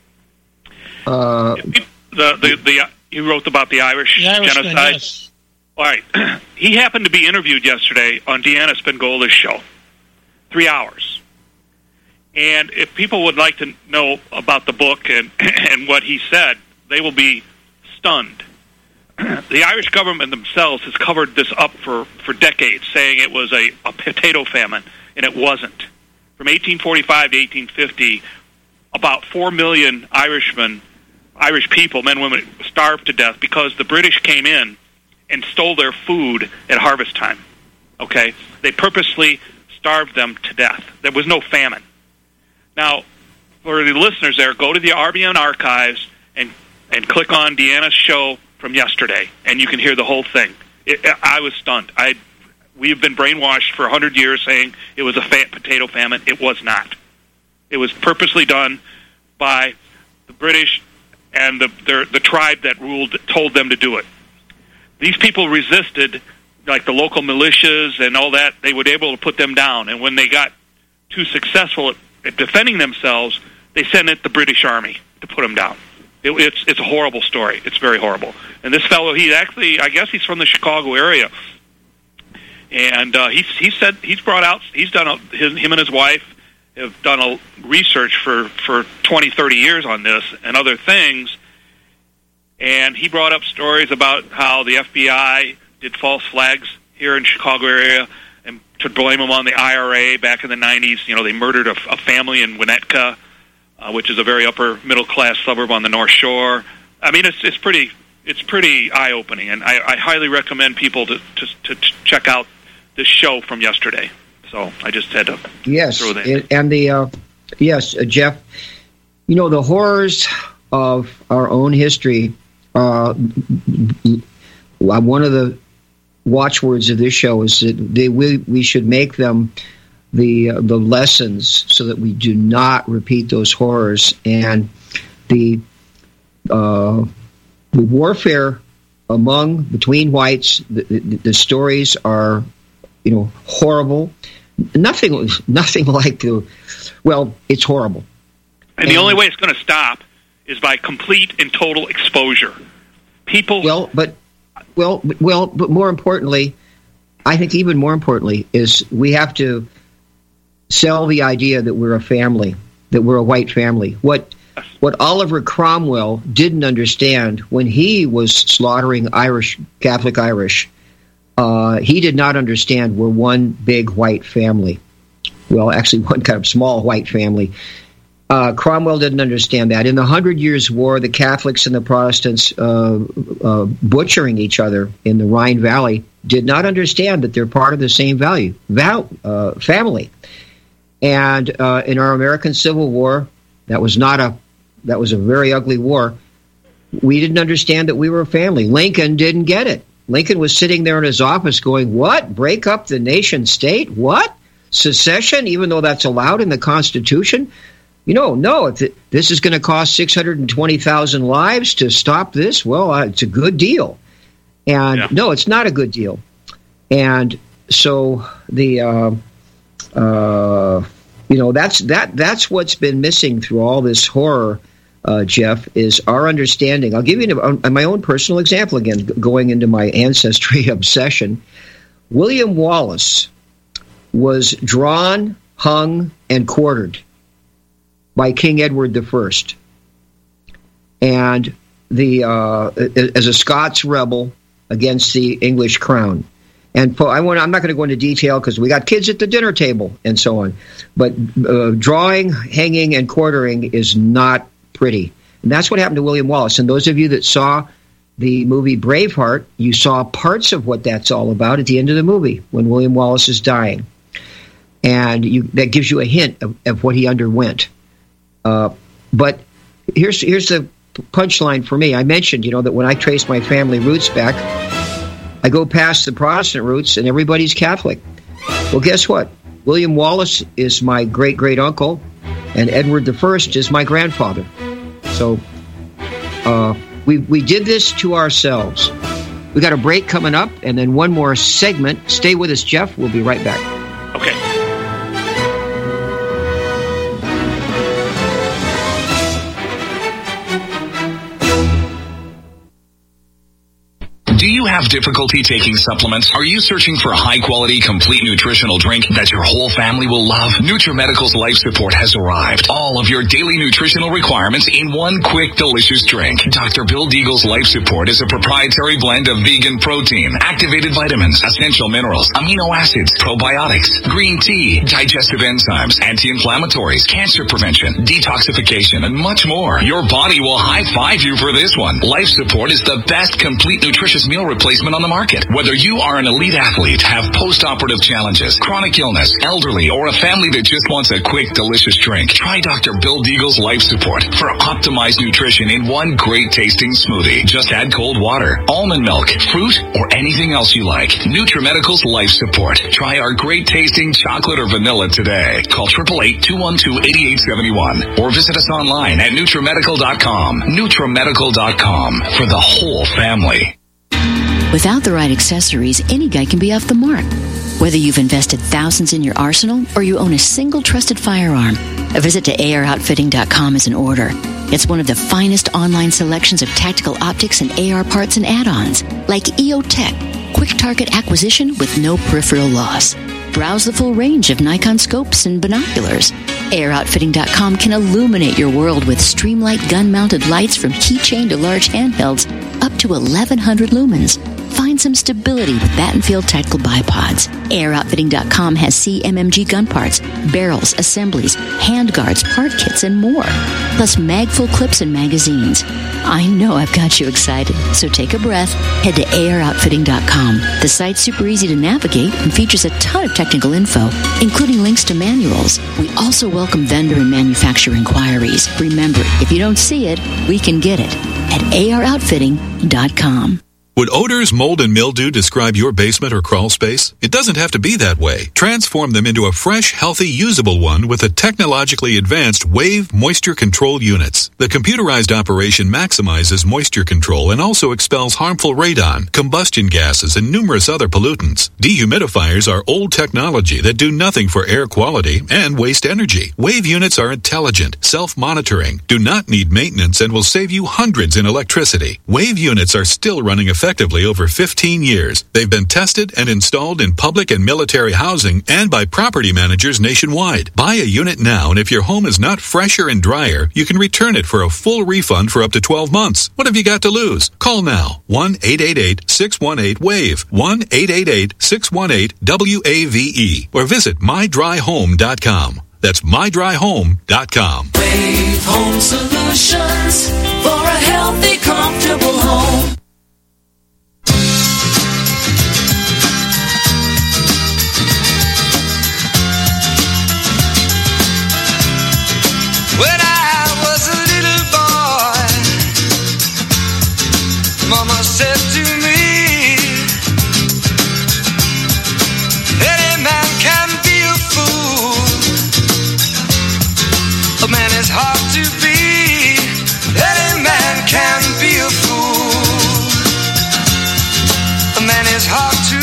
Uh, the, the the he wrote about the Irish, the Irish genocide. Yes. All right, he happened to be interviewed yesterday on Deanna Spingola's show, three hours. And if people would like to know about the book and and what he said, they will be stunned. The Irish government themselves has covered this up for, for decades, saying it was a, a potato famine, and it wasn't. From eighteen forty-five to eighteen fifty, about four million Irishmen. Irish people, men and women, starved to death because the British came in and stole their food at harvest time. Okay? They purposely starved them to death. There was no famine. Now, for the listeners there, go to the R B N archives and, and click on Deanna's show from yesterday, and you can hear the whole thing. It, I was stunned. I, we've been brainwashed for one hundred years saying it was a fat potato famine. It was not. It was purposely done by the British and the, the the tribe that ruled told them to do it. These people resisted, like the local militias and all that. They were able to put them down, and when they got too successful at, at defending themselves, they sent it the British Army to put them down. It, it's it's a horrible story. It's very horrible. And this fellow, he actually, I guess he's from the Chicago area, and uh, he's he said he's brought out he's done a, his, him and his wife have done a research for, for twenty, thirty years on this and other things, and he brought up stories about how the F B I did false flags here in Chicago area and to blame them on the I R A back in the nineties. You know, they murdered a, a family in Winnetka, uh, which is a very upper middle class suburb on the North Shore. I mean, it's it's pretty it's pretty eye opening, and I, I highly recommend people to, to to check out this show from yesterday. So I just had to yes, throw that. It, and the uh, yes, uh, Jeff. You know the horrors of our own history. Uh, one of the watchwords of this show is that they we, we should make them the uh, the lessons so that we do not repeat those horrors. And the uh, the warfare among between whites, the, the, the stories are, you know, horrible. Nothing, nothing like the. Well, it's horrible. And, and the only way it's going to stop is by complete and total exposure. People. Well, but well, well, but more importantly, I think even more importantly is we have to sell the idea that we're a family, that we're a white family. What what Oliver Cromwell didn't understand when he was slaughtering Irish Catholic Irish. Uh, he did not understand we're one big white family. Well, actually, one kind of small white family. Uh, Cromwell didn't understand that. In the Hundred Years' War, the Catholics and the Protestants uh, uh, butchering each other in the Rhine Valley did not understand that they're part of the same value, val- uh, family. And uh, in our American Civil War, that was not a that was a very ugly war. We didn't understand that we were a family. Lincoln didn't get it. Lincoln was sitting there in his office going, what? Break up the nation state? What? Secession, even though that's allowed in the Constitution? You know, no, if it, this is going to cost six hundred twenty thousand lives to stop this, well, uh, it's a good deal. And yeah. No, it's not a good deal. And so the, uh, uh, you know, that's that that's what's been missing through all this horror, uh, Jeff, is our understanding. I'll give you a, my own personal example again, going into my ancestry obsession. William Wallace was drawn, hung, and quartered by King Edward the First. And the uh, as a Scots rebel against the English crown. And I want, I'm not going to go into detail because we got kids at the dinner table and so on. But uh, drawing, hanging, and quartering is not pretty. And that's what happened to William Wallace. And those of you that saw the movie Braveheart, you saw parts of what that's all about at the end of the movie when William Wallace is dying. And you, that gives you a hint of, of what he underwent. Uh, but here's here's the punchline for me. I mentioned, you know, that when I trace my family roots back, I go past the Protestant roots and everybody's Catholic. Well, guess what? William Wallace is my great-great-uncle, and Edward the First is my grandfather. So uh, we we did this to ourselves. We got a break coming up, and then one more segment. Stay with us, Jeff. We'll be right back. Okay. Do you have difficulty taking supplements? Are you searching for a high-quality, complete nutritional drink that your whole family will love? NutriMedical's Life Support has arrived. All of your daily nutritional requirements in one quick, delicious drink. Doctor Bill Deagle's Life Support is a proprietary blend of vegan protein, activated vitamins, essential minerals, amino acids, probiotics, green tea, digestive enzymes, anti-inflammatories, cancer prevention, detoxification, and much more. Your body will high-five you for this one. Life Support is the best complete nutritious meal replacement on the market. Whether you are an elite athlete, have post-operative challenges, chronic illness, elderly, or a family that just wants a quick, delicious drink, try Doctor Bill Deagle's Life Support for optimized nutrition in one great-tasting smoothie. Just add cold water, almond milk, fruit, or anything else you like. NutriMedical's Life Support. Try our great-tasting chocolate or vanilla today. Call eight eight eight, two one two, eight eight seven one or visit us online at NutriMedical dot com. NutriMedical dot com for the whole family. Without the right accessories, any guy can be off the mark. Whether you've invested thousands in your arsenal or you own a single trusted firearm, a visit to A R outfitting dot com is in order. It's one of the finest online selections of tactical optics and A R parts and add-ons, like E O Tech, quick target acquisition with no peripheral loss. Browse the full range of Nikon scopes and binoculars. A R outfitting dot com can illuminate your world with Streamlight gun-mounted lights from keychain to large handhelds up to eleven hundred lumens. Find some stability with Battenfield Tactical Bipods. A R outfitting dot com has C M M G gun parts, barrels, assemblies, handguards, part kits, and more. Plus mag-full clips and magazines. I know I've got you excited, so take a breath. Head to A R outfitting dot com. The site's super easy to navigate and features a ton of technical info, including links to manuals. We also welcome vendor and manufacturer inquiries. Remember, if you don't see it, we can get it at A R outfitting dot com. Would odors, mold, and mildew describe your basement or crawl space? It doesn't have to be that way. Transform them into a fresh, healthy, usable one with the technologically advanced Wave Moisture Control Units. The computerized operation maximizes moisture control and also expels harmful radon, combustion gases, and numerous other pollutants. Dehumidifiers are old technology that do nothing for air quality and waste energy. Wave units are intelligent, self-monitoring, do not need maintenance, and will save you hundreds in electricity. Wave units are still running effectively. Effectively over fifteen years. They've been tested and installed in public and military housing and by property managers nationwide. Buy a unit now, and if your home is not fresher and drier, you can return it for a full refund for up to twelve months. What have you got to lose? Call now. one eight eight eight, six one eight, WAVE. one eight eight eight, six one eight, W A V E. Or visit my dry home dot com. That's my dry home dot com. Wave Home Solutions for a healthy, comfortable home. When I was a little boy, Mama said to me, any man can be a fool. A man is hard to be. Any man can be a fool. A man is hard to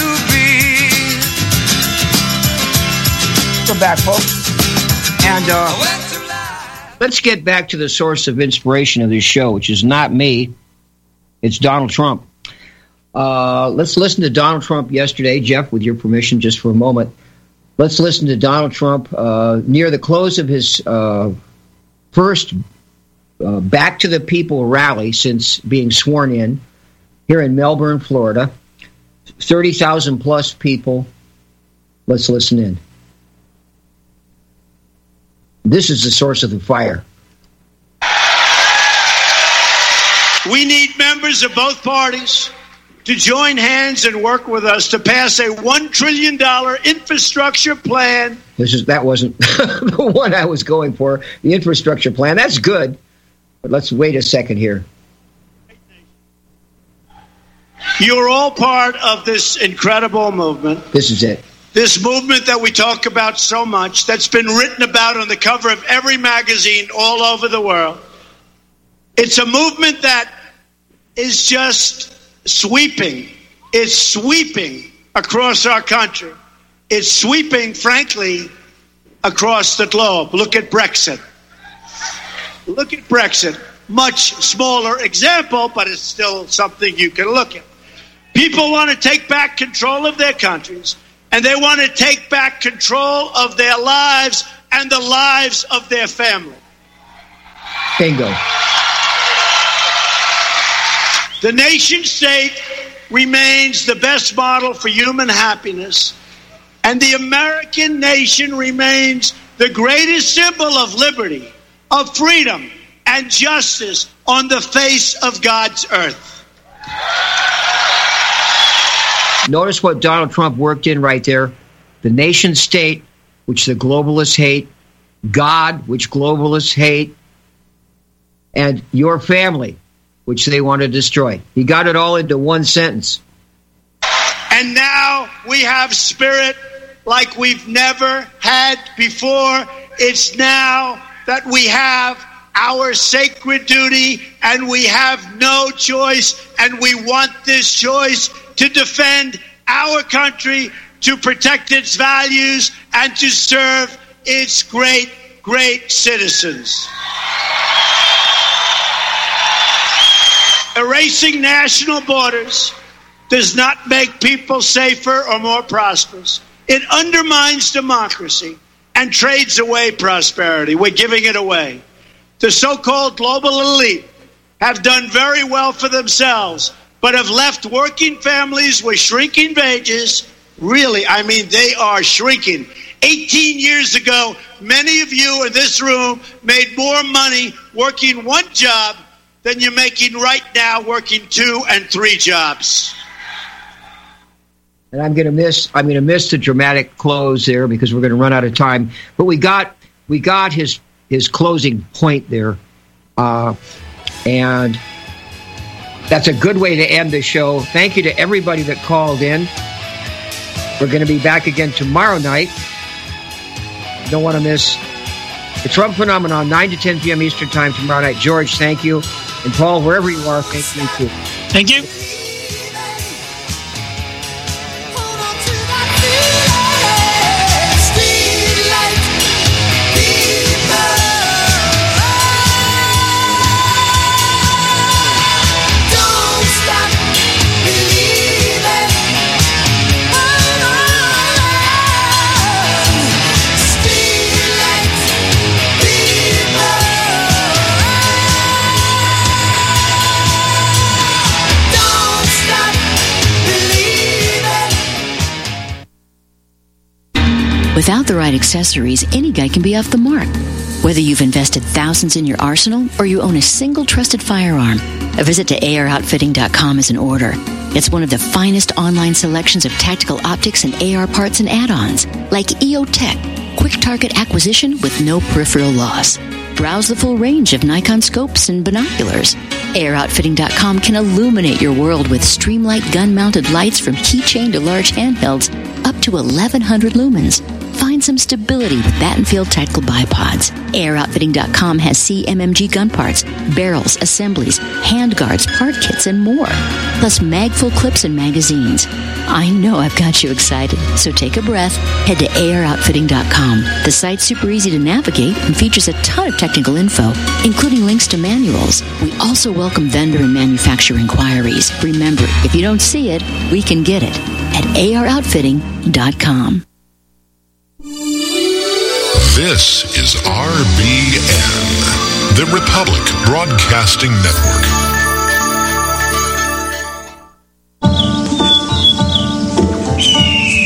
be. Welcome back, folks. And, uh... let's get back to the source of inspiration of this show, which is not me. It's Donald Trump. Uh, let's listen to Donald Trump yesterday. Jeff, with your permission, just for a moment. Let's listen to Donald Trump uh, near the close of his uh, first uh, Back to the People rally since being sworn in here in Melbourne, Florida. thirty thousand plus people. Let's listen in. This is the source of the fire. We need members of both parties to join hands and work with us to pass a one trillion dollars infrastructure plan. This is that wasn't the one I was going for, the infrastructure plan. That's good. But let's wait a second here. You're all part of this incredible movement. This is it. This movement that we talk about so much, that's been written about on the cover of every magazine all over the world. It's a movement that is just sweeping. It's sweeping across our country. It's sweeping, frankly, across the globe. Look at Brexit. Look at Brexit. Much smaller example, but it's still something you can look at. People want to take back control of their countries, and they want to take back control of their lives and the lives of their family. Bingo. The nation state remains the best model for human happiness, and the American nation remains the greatest symbol of liberty, of freedom, and justice on the face of God's earth. Notice what Donald Trump worked in right there. The nation state, which the globalists hate, God, which globalists hate, and your family, which they want to destroy. He got it all into one sentence. And now we have spirit like we've never had before. It's now that we have our sacred duty, and we have no choice, and we want this choice to defend our country, to protect its values, and to serve its great, great citizens. Erasing national borders does not make people safer or more prosperous. It undermines democracy and trades away prosperity. We're giving it away. The so-called global elite have done very well for themselves, but have left working families with shrinking wages. Really, I mean, they are shrinking. eighteen years ago, many of you in this room made more money working one job than you're making right now working two and three jobs. And I'm going to miss I'm going to miss the dramatic close there because we're going to run out of time. But we got we got his his closing point there, uh, and that's a good way to end the show. Thank you to everybody that called in. We're going to be back again tomorrow night. Don't want to miss the Trump Phenomenon, nine to ten p.m. Eastern Time tomorrow night. George, thank you. And Paul, wherever you are, thank you too. Thank you. Without the right accessories, any guy can be off the mark. Whether you've invested thousands in your arsenal or you own a single trusted firearm, a visit to A R outfitting dot com is in order. It's one of the finest online selections of tactical optics and A R parts and add-ons, like E O Tech, quick target acquisition with no peripheral loss. Browse the full range of Nikon scopes and binoculars. A R outfitting dot com can illuminate your world with Streamlight gun-mounted lights from keychain to large handhelds up to eleven hundred lumens. Find some stability with Battenfield Tactical Bipods. A R outfitting dot com has C M M G gun parts, barrels, assemblies, handguards, part kits, and more. Plus magful clips and magazines. I know I've got you excited, so take a breath. Head to A R outfitting dot com. The site's super easy to navigate and features a ton of technical info, including links to manuals. We also welcome vendor and manufacturer inquiries. Remember, if you don't see it, we can get it at A R outfitting dot com. This is R B N, The Republic Broadcasting Network.